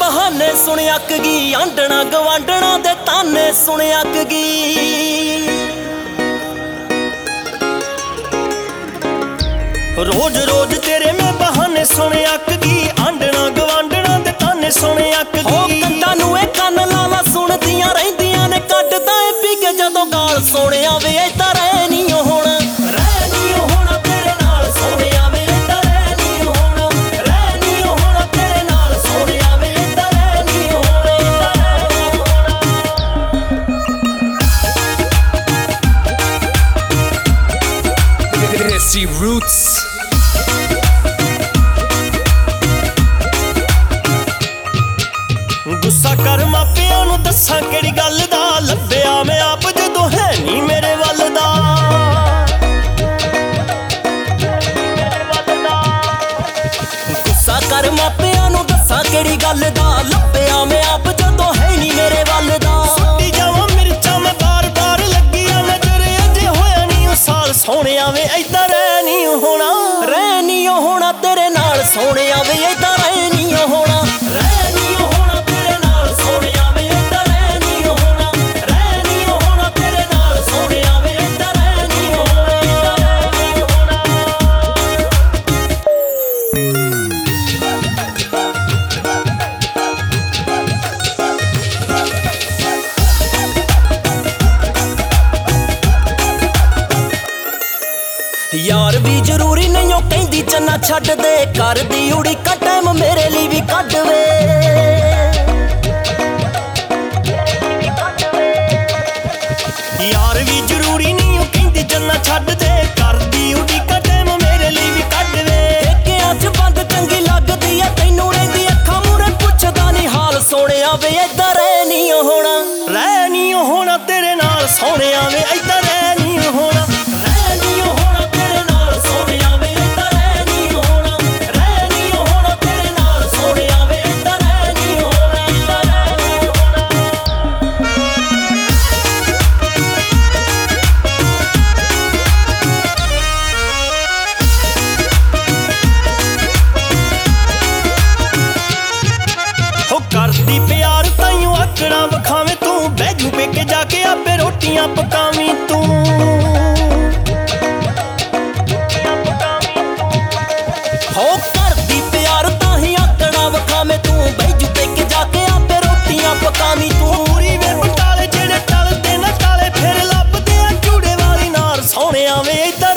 बहाने सुन अक गई, आंडना गवांडना दे ताने सुन अक गई। रोज रोज तेरे में बहाने सुन अक गई, आंडना गवांडना दे ताने सुन अक गई। हो कंधा नूं ए कन लाला सुनदियां रहिंदियां ने, कटदा ए पी के जदों गाल सोहणिया वे इदां रह नहीं होना, रह नहीं होना तेरे नाल सोहणिया वे इदां रह नहीं होना, रह नहीं होना तेरे नाल सोहणिया वे इदां रह नहीं होना, Desi Roots। गुस्सा कर मापियां नूं दस्सां किहड़ी गल दा, लभ्या मैं आप जदों है नहीं मेरे वल दा। गुस्सा कर मापियां नूं दस्सां किहड़ी गल दा, लभ्या मैं आप जदों है नहीं मेरे वल दा। सुट्टी जावां मिर्चां मैं बार बार लगियां नजर, अजे होया नहीं ओ साल सोहणिया वे इदां रह नहीं होना, रह नहीं होना तेरे नाल सोहणिया वे इदां रह नहीं होना, रह नहीं होना तेरे नाल सोहणिया वे इदां रह नहीं होना, रह नहीं होना तेरे नाल सोहणिया वे इदां रह नहीं होना। यार भी जरूरी नहीं ओ कहंदी चन्ना छड्ड दे, कर दी उड़ीका टाइम मेरे लिए भी कढ वे। यार भी जरूरी नहीं ओ कहंदी चन्ना छड्ड दे, कर दी उड़ीका टाइम मेरे लिए भी कढ वे। कि अज बंद चंगी लगदी ऐ तैनूं रहिंदी अखां मूहरे पुछदा नहीं हाल सोहणिया वे इदां रह नहीं होना, रह नहीं होना तेरे नाल सोहणिया वे इदां रह नहीं होना, रह नहीं होना तेरे नाल सोहणिया वे इदां रह नहीं होना, रह नहीं होना तेरे नाल सोहणिया वे इदां रह नहीं होना, इदां रह नहीं होना। हो करदी प्यार ताइयों आकड़ा वखावे तू, बैजू पे के जाके आपे रोटियां पकावी तू। हो करदी प्यार ताही आकड़ा वखावे तू, बैजू पे के जाके आपे रोटियां पकावी तू। पूरी वे बटाले जेड़े टलदे ना टाले, फिर लभदे आ चूड़े वाली नार सोहणिया वे इधर